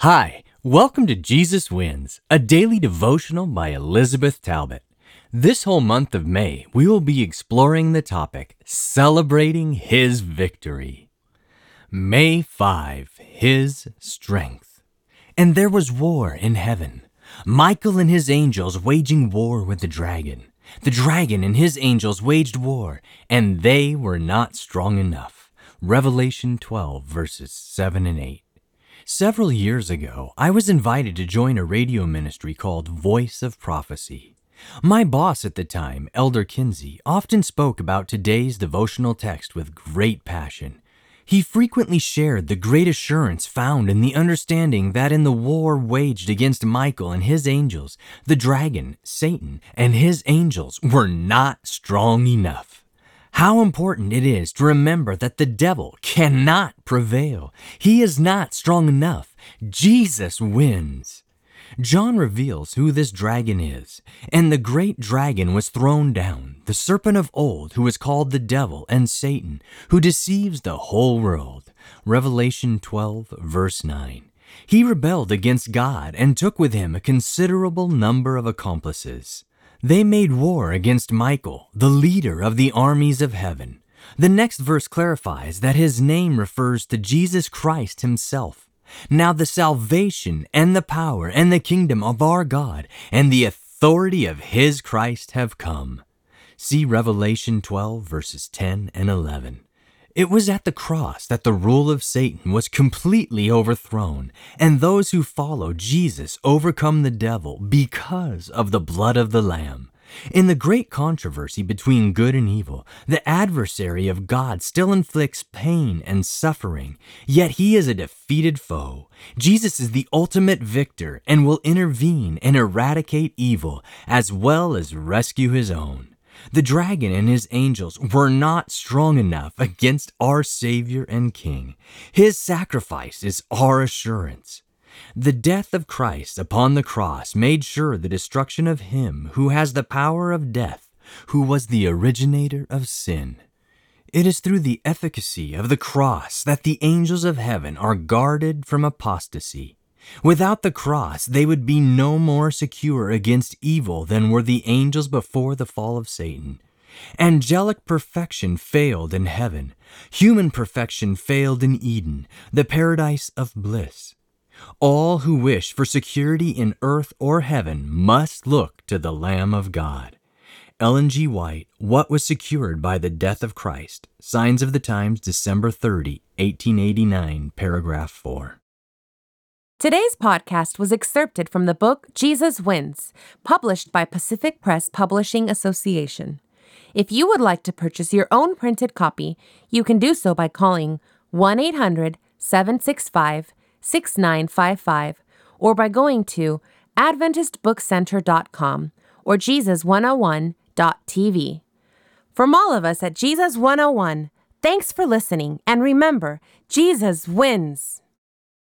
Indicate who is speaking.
Speaker 1: Hi, welcome to Jesus Wins, a daily devotional by Elizabeth Talbot. This whole month of May, we will be exploring the topic, Celebrating His Victory. May 5, His Strength. And there was war in heaven. Michael and his angels waging war with the dragon. The dragon and his angels waged war, and they were not strong enough. Revelation 12, verses 7 and 8. Several years ago, I was invited to join a radio ministry called Voice of Prophecy. My boss at the time, Elder Kinsey, often spoke about today's devotional text with great passion. He frequently shared the great assurance found in the understanding that in the war waged against Michael and his angels, the dragon, Satan, and his angels were not strong enough. How important it is to remember that the devil cannot prevail. He is not strong enough. Jesus wins. John reveals who this dragon is. And the great dragon was thrown down, the serpent of old, who is called the devil and Satan, who deceives the whole world. Revelation 12, verse 9. He rebelled against God and took with him a considerable number of accomplices. They made war against Michael, the leader of the armies of heaven. The next verse clarifies that his name refers to Jesus Christ himself. Now the salvation and the power and the kingdom of our God and the authority of his Christ have come. See Revelation 12, verses 10 and 11. It was at the cross that the rule of Satan was completely overthrown, and those who follow Jesus overcome the devil because of the blood of the Lamb. In the great controversy between good and evil, the adversary of God still inflicts pain and suffering, yet he is a defeated foe. Jesus is the ultimate victor and will intervene and eradicate evil as well as rescue his own. The dragon and his angels were not strong enough against our Savior and King. His sacrifice is our assurance. The death of Christ upon the cross made sure the destruction of him who has the power of death, who was the originator of sin. It is through the efficacy of the cross that the angels of heaven are guarded from apostasy. Without the cross, they would be no more secure against evil than were the angels before the fall of Satan. Angelic perfection failed in heaven. Human perfection failed in Eden, the paradise of bliss. All who wish for security in earth or heaven must look to the Lamb of God. Ellen G. White, What Was Secured by the Death of Christ? Signs of the Times, December 30, 1889, paragraph 4.
Speaker 2: Today's podcast was excerpted from the book Jesus Wins, published by Pacific Press Publishing Association. If you would like to purchase your own printed copy, you can do so by calling 1-800-765-6955 or by going to AdventistBookCenter.com or Jesus101.tv. From all of us at Jesus 101, thanks for listening, and remember, Jesus wins!